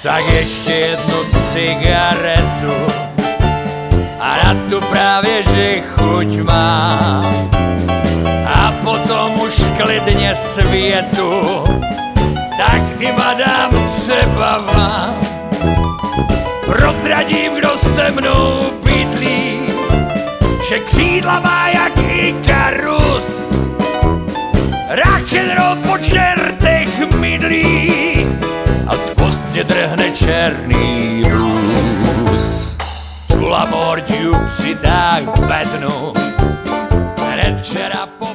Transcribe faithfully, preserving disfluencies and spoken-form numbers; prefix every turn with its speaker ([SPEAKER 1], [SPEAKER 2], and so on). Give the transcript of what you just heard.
[SPEAKER 1] tak ještě jednu cigaretu a na tu právě že chuť mám. A potom už klidně světu, tak i madám třeba vám. Prozradím, kdo se mnou bydlí, že křídla má jak Ikarus. Rock'n'roll po čertech mydlí a z kostně drhne černý růz. Čula mordiu přitáh v bednu, hned včera po